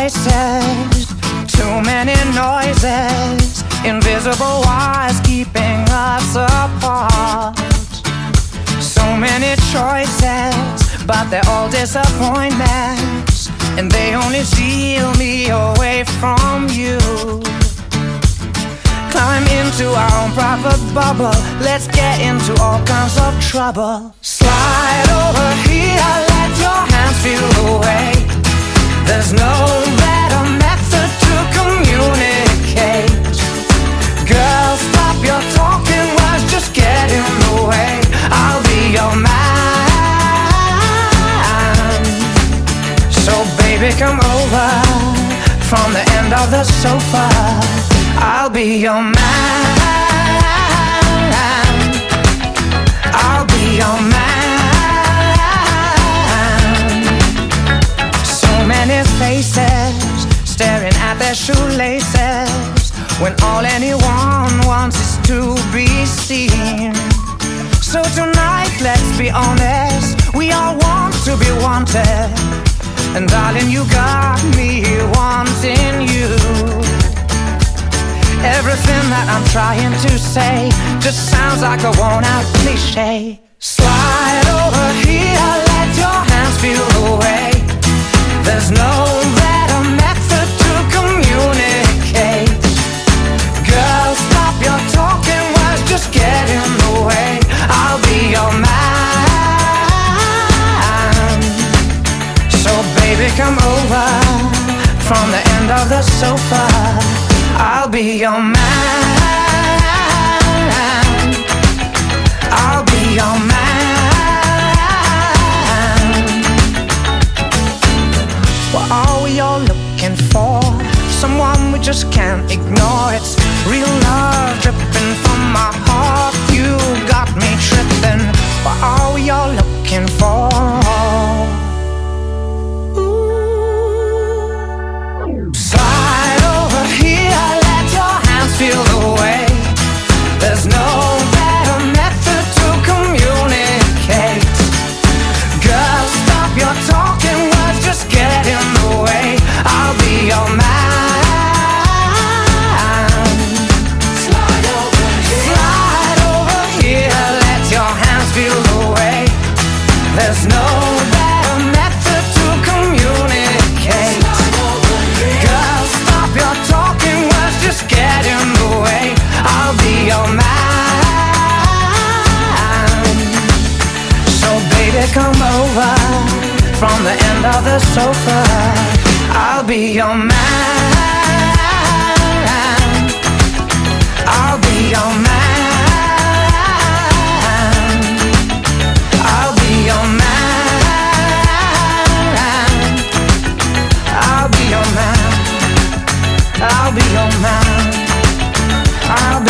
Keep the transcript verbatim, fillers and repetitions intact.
voices, too many noises, invisible wires keeping us apart. So many choices, but they're all disappointments, and they only steal me away from you. Climb into our own private bubble, let's get into all kinds of trouble. Slide over here, let your hands feel the way. There's no better method to communicate. Girl, stop your talking words, just get in the way. I'll be your man. So baby, come over from the end of the sofa. I'll be your man. I'll be your man. So many faces staring at their shoelaces, when all anyone wants is to be seen. So tonight, let's be honest, we all want to be wanted. And darling, you got me wanting you. Everything that I'm trying to say just sounds like a worn-out cliche. Slide over here, let your hands feel the way. There's no better method to communicate. Girl, stop your talking words, just get in the way. I'll be your man. So baby, come over from the end of the sofa. I'll be your man. I'll be your man. What are we all looking for? Someone we just can't ignore. It's real love dripping from my heart. You got me tripping. What are we all looking for? Feel the way. There's no better method to communicate. Girl, stop your talking words, just get in the way. I'll be your man. Slide over here. Slide over here, let your hands feel the way. There's no better method to communicate. Girl, stop your talking words, just get in the way. I'll be your man. So baby, come over from the end of the sofa. I'll be your man. I'll be your man. I'll be your man. I'll be your man. I'll be your man. I'll be